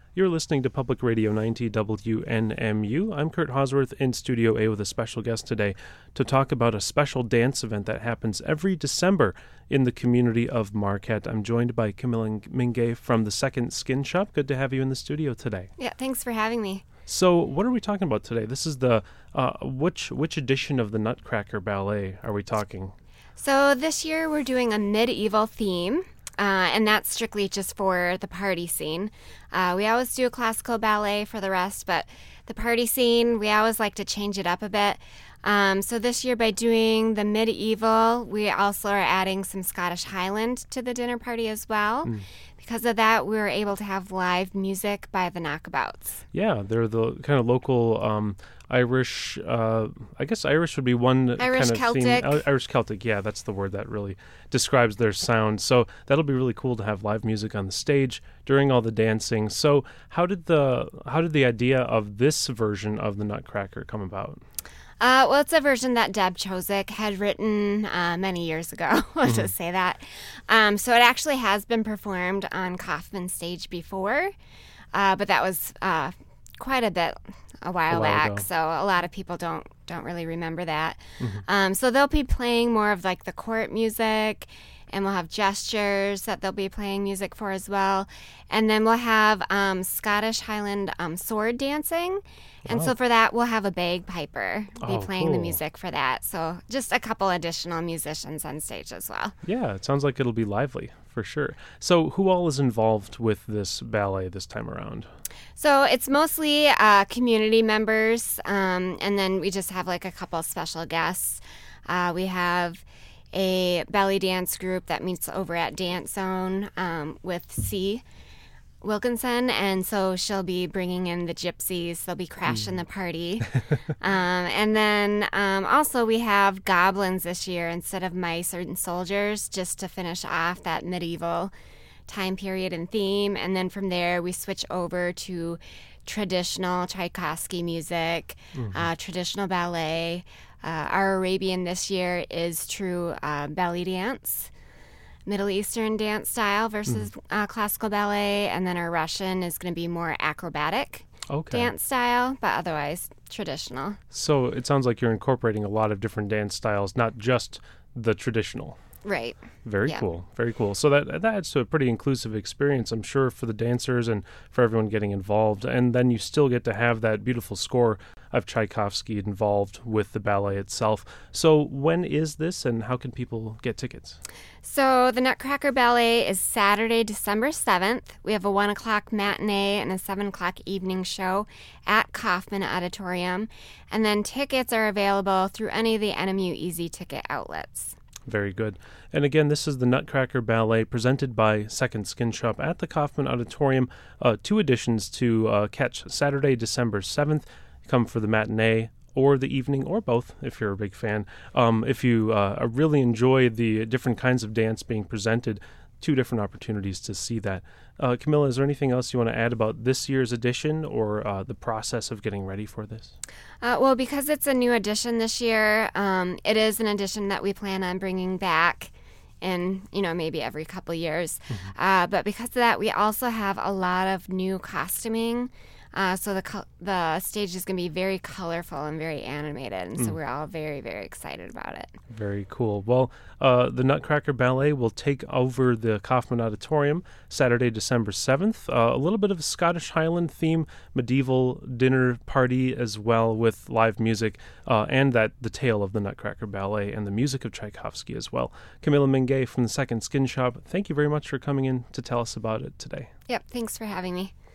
You're listening to Public Radio 90 WNMU. I'm Kurt Hosworth in Studio A with a special guest today to talk about a special dance event that happens every December in the community of Marquette. I'm joined by Camilla Mingay from the Second Skin Shop. Good to have you in the studio today. Yeah, thanks for having me. So what are we talking about today? This is the, which edition of the Nutcracker Ballet are we talking? So this year we're doing a medieval theme. And that's strictly just for the party scene. We always do a classical ballet for the rest, but the party scene, we always like to change it up a bit. So this year, by doing the medieval, we also are adding some Scottish Highland to the dinner party as well. Because of that, we were able to have live music by the Knockabouts. Yeah, they're the kind of local Irish, I guess Irish would be one Irish kind of Celtic. theme. Irish Celtic, yeah, that's the word that really describes their sound. So that'll be really cool to have live music on the stage during all the dancing. So how did the idea of this version of the Nutcracker come about? Well, it's a version that Deb Chosik had written many years ago. Let's just say that. So it actually has been performed on Kaufman stage before, but that was quite a while back. Ago. So a lot of people don't really remember that. So they'll be playing more of like the court music, and we'll have gestures that they'll be playing music for as well. And then we'll have Scottish Highland sword dancing. And so for that, we'll have a bagpiper be playing the cool. music for that. So just a couple additional musicians on stage as well. Yeah, it sounds like it'll be lively for sure. So who all is involved with this ballet this time around? So it's mostly community members, and then we just have like a couple special guests. We have a belly dance group that meets over at Dance Zone with C. Wilkinson, and so she'll be bringing in the gypsies. They'll be crashing the party. And then also we have goblins this year instead of mice and soldiers, just to finish off that medieval time period and theme. And then from there we switch over to traditional Tchaikovsky music, traditional ballet. Our Arabian this year is true belly dance, Middle Eastern dance style versus classical ballet, and then our Russian is going to be more acrobatic dance style, but otherwise traditional. So it sounds like you're incorporating a lot of different dance styles, not just the traditional. Right. Very cool. Very cool. So that adds to a pretty inclusive experience, I'm sure, for the dancers and for everyone getting involved. And then you still get to have that beautiful score of Tchaikovsky involved with the ballet itself. So when is this, and how can people get tickets? So the Nutcracker Ballet is Saturday, December 7th. We have a 1 o'clock matinee and a 7 o'clock evening show at Kaufman Auditorium. And then tickets are available through any of the NMU Easy Ticket outlets. Very good. And again, this is the Nutcracker Ballet presented by Second Skin Shop at the Kaufman Auditorium. 2 editions to catch Saturday, December 7th. Come for the matinee or the evening, or both, if you're a big fan. If you really enjoy the different kinds of dance being presented, 2 different opportunities to see that. Camilla, is there anything else you want to add about this year's edition or the process of getting ready for this? Well, because it's a new edition this year, it is an edition that we plan on bringing back in, maybe every couple years. But because of that, we also have a lot of new costuming. So the stage is going to be very colorful and very animated, and so we're all very, very excited about it. Very cool. Well, the Nutcracker Ballet will take over the Kaufman Auditorium Saturday, December 7th. A little bit of a Scottish Highland theme, medieval dinner party as well with live music, and the tale of the Nutcracker Ballet and the music of Tchaikovsky as well. Camilla Mingay from the Second Skin Shop, thank you very much for coming in to tell us about it today. Yep, thanks for having me.